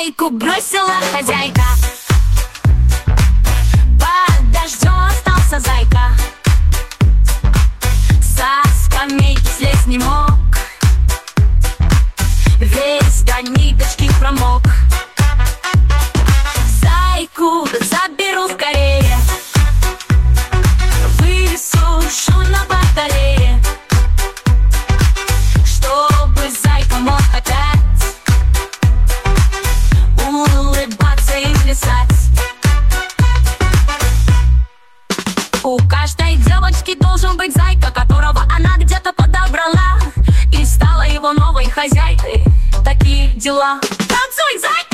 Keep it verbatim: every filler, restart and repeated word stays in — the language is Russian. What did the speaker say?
Зайку бросила хозяйка, под дождем остался зайка. Со скамейки слезть не мог, весь до ниточки промок. Зайку заберу скорее, высушу на батарее, чтобы зайка мог опять улыбаться и плясать. У каждой девочки должен быть зайка, которого она где-то подобрала и стала его новой хозяйкой. Такие дела. Танцуй, зайка!